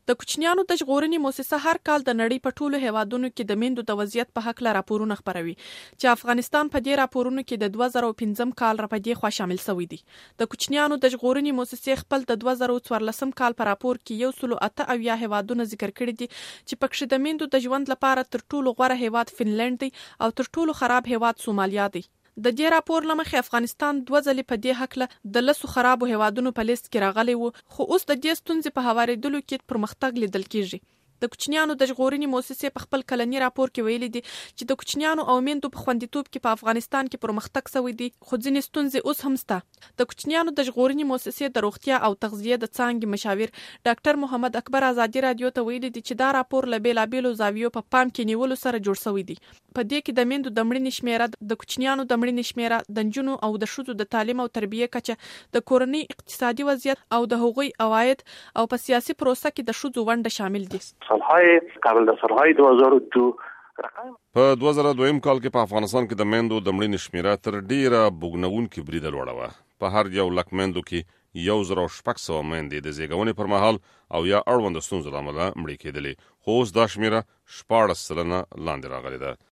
د کوچنیانو د ژغورنې مؤسسه هر کال د نړۍ په ټولو هیوادونو کې د میندو د وضعیت په حق راپورونه خپروي چې افغانستان په دې راپورونو کې د 2015 کال راپدې خوا شامل شوی دی. د کوچنیانو د ژغورنې مؤسسې خپل د 2014 کال په راپور کې 108 هیوادونه ذکر کړي دي چې پکې د میندو د ژوند لپاره تر ټولو غوره هیواد فنلند دی او تر ټولو خراب هیواد سومالیا دی. د دې راپور لمخې افغانستان 2 ځلې په دې حق له د لسو خرابو هیوادونو په لیست کې راغلی وو، خو اوس د دې ستونزې په هوارېدلو کې پرمختګ لیدل کېږي. د کوچنیانو د ژغورنې مؤسسې په خپل کلنی راپور کې ویلي دي چې د کوچنیانو او میندو په خوندیتوب کې په افغانستان کې پرمختګ شوی دی، خو ځینې ستونزې اوس هم شته. د کوچنیانو د ژغورنې مؤسسې د روغتیا او تغذیه د څانګې مشاور ډاکټر محمد اکبر ازادي رادیو ته ویلي دي چې دا راپور له بیلابیلو زاویو په پام کې نیولو سره جوړ شوی دی. په دې کې د میندو د مړینې شمیره، د کوچنیانو د مړینې شمیره، د نجونو او د ښځو د تعلیم او تربیه کچه، د کورنۍ اقتصادي وضعیت او د هغوی عواید او په سیاسي پروسه کې د ښځو ونډه شامل دي. قبل د سالهای 2002 په 2002 کال کې په افغانستان کې د میندو د مړینې شمیره تر ډیره بوګنونکې بریده لوړه وه. په هر یو لک میندو کې 1600 میندې د زیږونې پر مهال او یا اړوند ستونزو له امله مړې کېدلې، خو اوس دا شمیره 14% لاندې راغلې ده.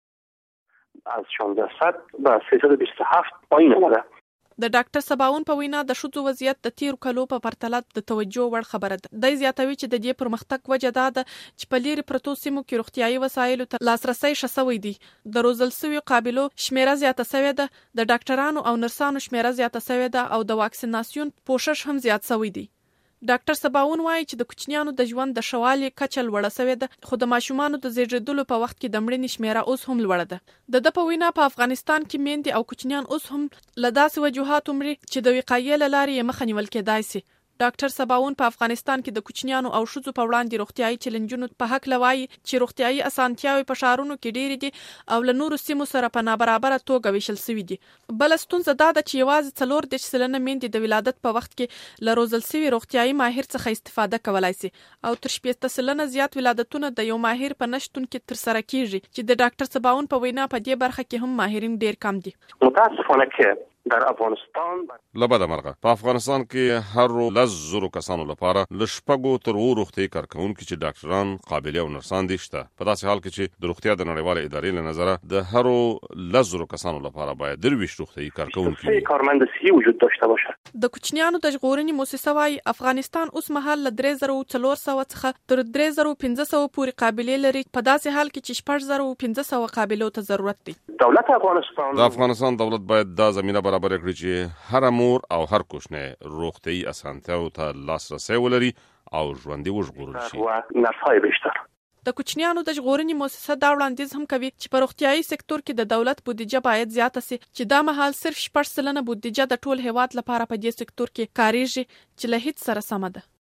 از 16% به 327 پایین آمده. د ډاکټر سباون په وینا د ښځو وضعیت د تیر کلو په پرتله د توجه وړ خبره ده. د زیاتوي چې د دې پرمختګ وجه ده چې په لري پرتو سیمو کې روغتيایي وسایلو ته لاسرسي شوی دی، د روزل سوي قابلو شمیره زیاته شوې ده، د ډاکټرانو او نرسانو شمیره زیاته شوې ده او د واکسیناسیون پوښښ هم زیات شوی دی. ډاکټر سباون وایي چې د کوچنیانو د ژوند د شوالي کچه لوړه شوې ده، خو د ماشومانو د زیږیدلو په وخت کې د مړینې شمیره اوس هم لوړه ده. د په وینا په افغانستان کې میندې او کوچنیان اوس هم له داسې وجوهاتو مري چې د وقایې له لارې یې مخه نیول کېدای شي. ډاکټر سباون په افغانستان کې د کوچنیانو او ښځو په وړاندې روغتيایي چیلنجونو په حق لوي چې روغتيایي اسانتیاوي په شهرونو کې ډېرې دي او له نورو سیمو سره په نابرابر توګه ویشل شوی دي. بل ستونزه دا ده چې یوازې 4% میندې د ولادت په وخت کې له روزل شوي روغتيایي ماهر څخه استفاده کولای شي او تر 15% زیات ولادتونه د یو ماهر په نشتون کې تر سره کیږي چې د ډاکټر سباون په وینا په دې برخه کې هم ماهرین ډېر کم دي. متاسفانه که در افغانستان لبد مرغه په افغانستان کې هر 10,000 کسانو لپاره ل شپږو تر اوو روغتي کارکونکي چې ډاکټران، قابلیت او نرسان دي شته. په داسې حال کې چې د روغتیا د نړیوالې ادارې له نظره د هر 10,000 کسانو لپاره باید 23 روغتي کارکونکي وي. کارمند صحي وجود داشته باشد. د کوچنیانو د ژغورنې مؤسسه وايي افغانستان اوس مهال له 3400 څخه تر 3500 پورې قابلیت لري، په داسې حال کې چې 4500 قابلیت ته ضرورت دی. دولت افغانستان د افغانستان دولت باید دا زمينه برابر کړي چې هر مور او هر کوچنی روغتي اسانتیاو ته لاسرسي ولري او ژوندۍ وژغورل شي. و نرسای بیشتر. د کوچنیانو د ژغورنې مؤسسه دا وړاندیز هم کوي چې په روغتيایي سکتور کې د دولت بودیجه باید زیاته شي، چې دا مهال صرف 4% بودیجه د ټول هیواد لپاره په دې سکتور کې کاریږي چې له هیڅ سره سم ده.